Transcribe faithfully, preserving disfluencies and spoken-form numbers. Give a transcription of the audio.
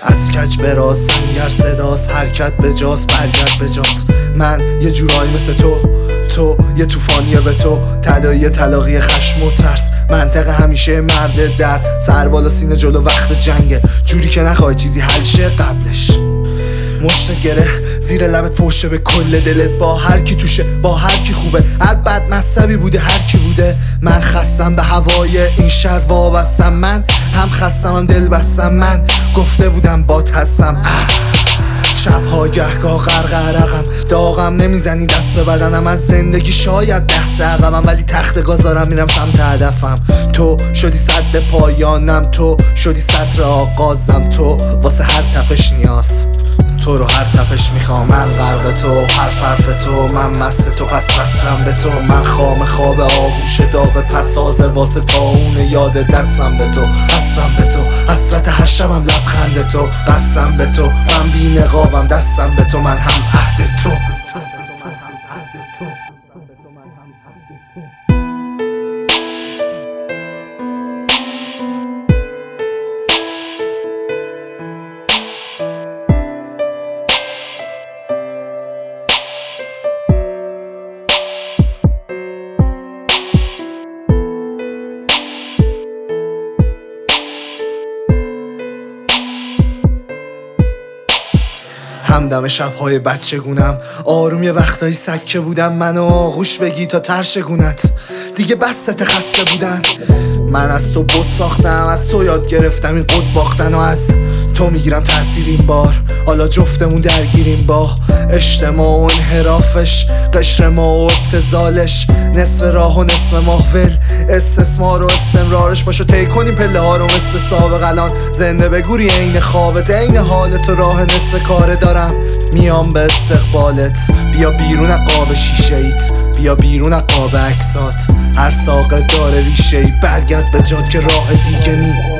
از کج براز سنگر صداست، حرکت به جاست، برگرد به جات. من یه جورایی مثل تو، تو یه توفانیه به تو، تدایی تلاقی خشم و ترس، منطقه همیشه مرد در سر بالا سینه جلو وقت جنگه، جوری که نخوای چیزی حل شه قبلش. مشت گره زیر لبت فوشه به کل دلت، با هر کی توشه، با هر کی خوبه، هر بد مذهبی بوده، هر کی بوده. من خستم به هوای این شهر وابستم، من هم خستم هم دل بستم، من گفته بودم بات هستم. شبها گهگاه غرقرقم، داغم نمیزنی دست به بدنم، از زندگی شاید دست عقبم، ولی تخت گذارم میرم سمت هدفم. تو شدی صد پایانم، تو شدی سطر آغازم، تو واسه هر تپش نیاز، تو رو هر تپش میخوام. من غرق تو، هر حرف تو، من مست تو پس وصلم به تو. من خام خواب آغوش داغ پسازه واسه تاون یاد دستم به تو، هستم به تو، حسرت هر شبم لبخند تو، قسم به تو، من بی نقابم دستم به تو، من هم عهد تو. همدم شبهای بچگونم، آروم یه وقتایی سکه بودم، منو آغوش بگی تا ترشگونت دیگه بسته خسته بودن. من از تو بود ساختم، از تو یاد گرفتم این قد باختن، و از تو میگیرم تأثیر این بار. حالا جفتمون درگیریم با اجتماع و انحرافش، قشر ما و ابتذالش، نصف راه و نصف محول، استثمار و استمرارش. باشو طی کنیم پله ها رو مثل سابق، الان زنده بگوری عین خوابت، عین حالت و راه نصف کاره دارم میام به استقبالت. بیا بیرون از قاب شیشه ایت، بیا بیرون از قاب عکسات، هر ساقه داره ریشه ای، برگرد به جات که راه دیگه نی.